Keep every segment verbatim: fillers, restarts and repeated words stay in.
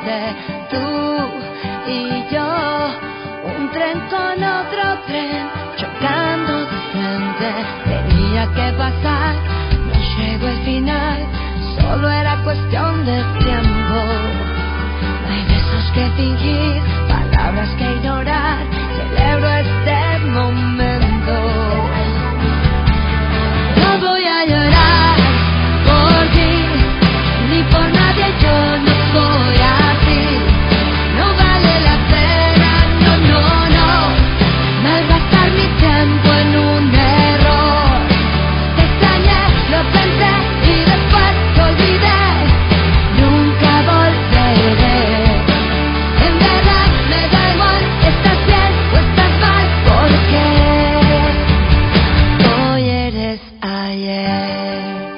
frente, tú y yo, un tren con otro tren, chocando de frente. Tenía que pasar, no llegó el final, solo era cuestión de tiempo. No hay besos que fingir, palabras que ignorar, celebro este momento. No voy a llorar por ti, ni por nadie, yo no soy así. No vale la pena, no, no, no, malgastar mi tiempo en un error. Te extrañé, lo pensé y después te olvidé. Nunca volveré. En verdad me da igual, estás bien o estás mal, porque hoy eres ayer.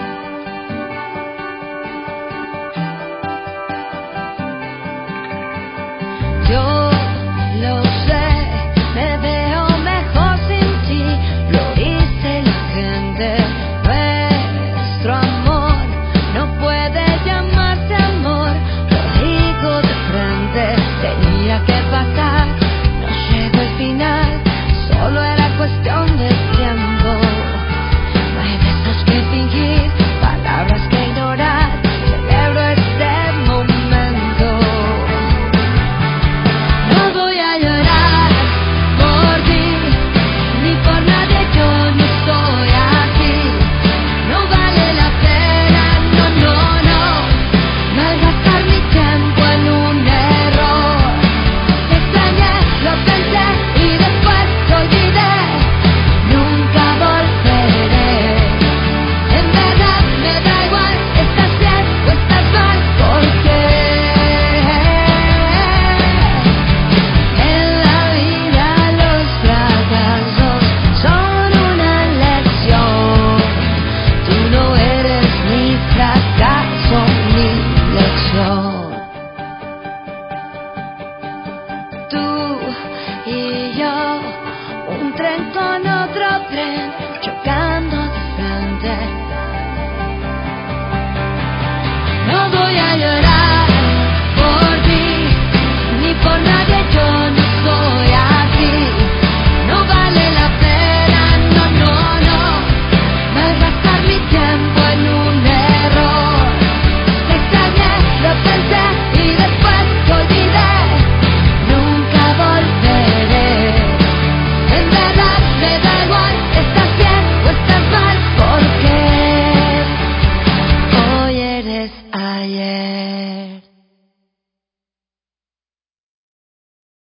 Yo lo sé, me veo mejor sin ti, lo dice la gente. Nuestro amor no puede llamarse amor, lo digo de frente. Tenía que pasar, no llegó el final, solo era cuestión de tiempo. No hay besos que fingir, palabras que ignorar, celebro este momento. No voy a llorar por ti, ni por nadie, yo no soy así. No vale la pena, no, no, no, malgastar mi tiempo en un error. Te extrañé, lo pensé y después te olvidé. Nunca volveré. En verdad me da igual, estás bien o estás mal, porque en la vida los fracasos son una lección. Tú no eres ni fracaso ni lección. Tú y yo, un tren con